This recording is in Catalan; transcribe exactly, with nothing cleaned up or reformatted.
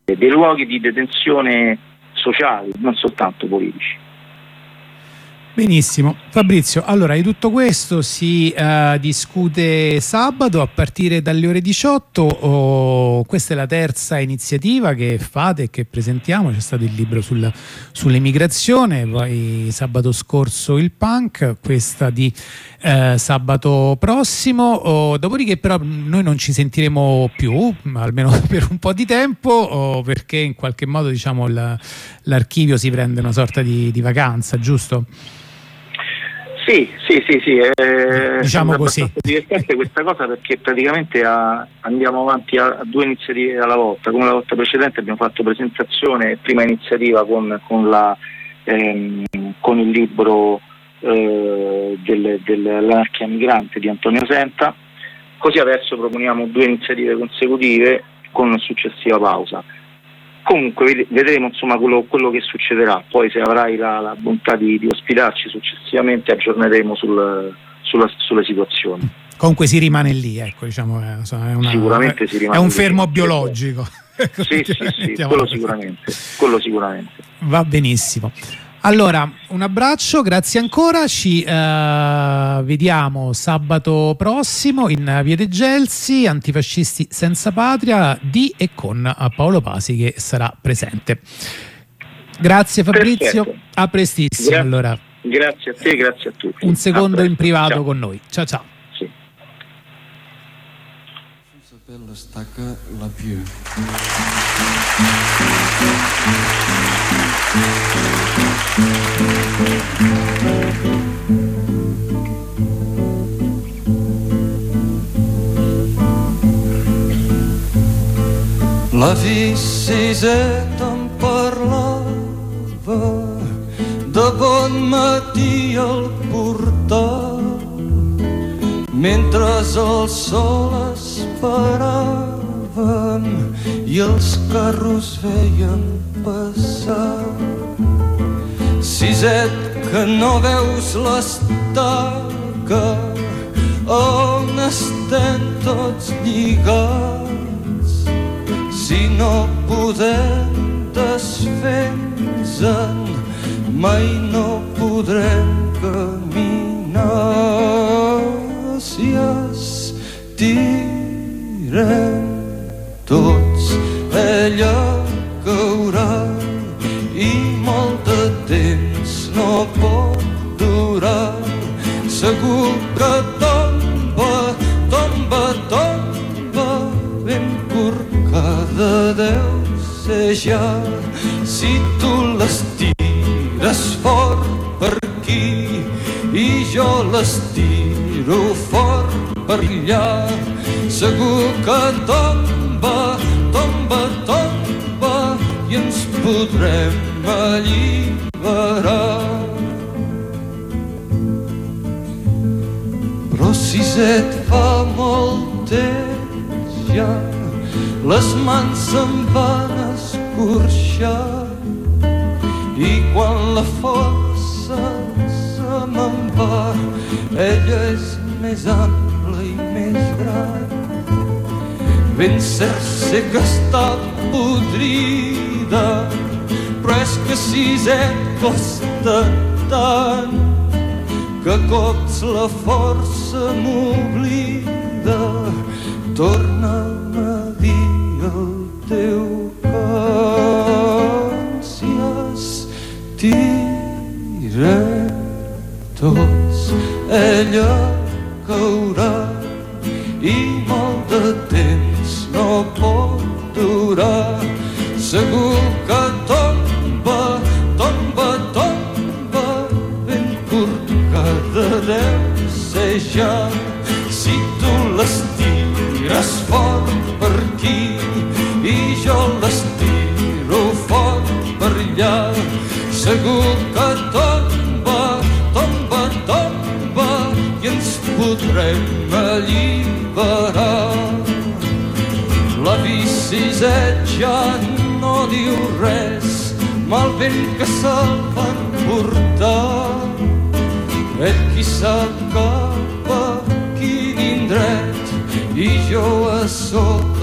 dei luoghi di detenzione sociali, non soltanto politici. Benissimo, Fabrizio, allora di tutto questo si uh, discute sabato a partire dalle ore diciotto. Oh, questa è la terza iniziativa che fate e che presentiamo. C'è stato il libro sul, sull'immigrazione, poi sabato scorso il punk, questa di uh, sabato prossimo. Oh, dopodiché però noi non ci sentiremo più, almeno per un po' di tempo, oh, perché in qualche modo diciamo la, l'archivio si prende una sorta di, di vacanza, giusto? Sì, sì, sì, sì, eh, diciamo è così. abbastanza divertente questa cosa, perché praticamente a, andiamo avanti a, a due iniziative alla volta. Come la volta precedente abbiamo fatto presentazione e prima iniziativa con, con, la, ehm, con il libro eh, del, dell'anarchia migrante di Antonio Senta, così adesso proponiamo due iniziative consecutive con successiva pausa. Comunque vedremo insomma quello, quello che succederà, poi se avrai la, la bontà di, di ospitarci successivamente aggiorneremo sul, sulla, sulle situazioni. Comunque si rimane lì, ecco, diciamo, è una, sicuramente si rimane è un lì, fermo biologico. Sì, sì, sì, quello sicuramente, quello sicuramente. Va benissimo. Allora, un abbraccio, grazie ancora, ci uh, vediamo sabato prossimo in Via dei Gelsi, Antifascisti senza patria, di e con Paolo Pasi che sarà presente. Grazie Fabrizio, perfetto. A prestissimo. Gra- allora. Grazie a te, grazie a tutti. Un secondo in privato ciao. Con noi. Ciao ciao. Sì. S'appelle stacca la più. La Siseta em parlava de bon matí al portal, mentre el sol esperàvem i els carros veien passar. Siset, que no veus l'estaca on estem tots lligats, si no podem desfer-nos-en mai no podrem caminar. Si estirem tots ella caurà i molt de temps no pot durar. Segur que tomba, tomba, tomba ben corcada deu ser ja. Si tu l'estires fort per aquí i jo l'estiro fort per allà, segur que tomba, tomba, tomba i ens podrem alliberar. Però Siset fa molt temps ja les mans se'n van escorxar i quan la força se me'n va, ella és més ampla i més gran. Ben cert sé que està podrida, però és que Siset costa tant que cops la força m'oblida. Torna'm a dir el teu cant. Si estirem tots ella caurà i molt de temps no pot durar. Segur que tomba, tomba, tomba ben corcada deu ser ja. Si tu l'estires fort per aquí i jo l'estiro fort per allà, segur que tomba, tomba, tomba i ens podrem alliberar. La Siset ja no diu res, mal vent que se'l van portar. Ell qui sap cap a quin indret i jo a sota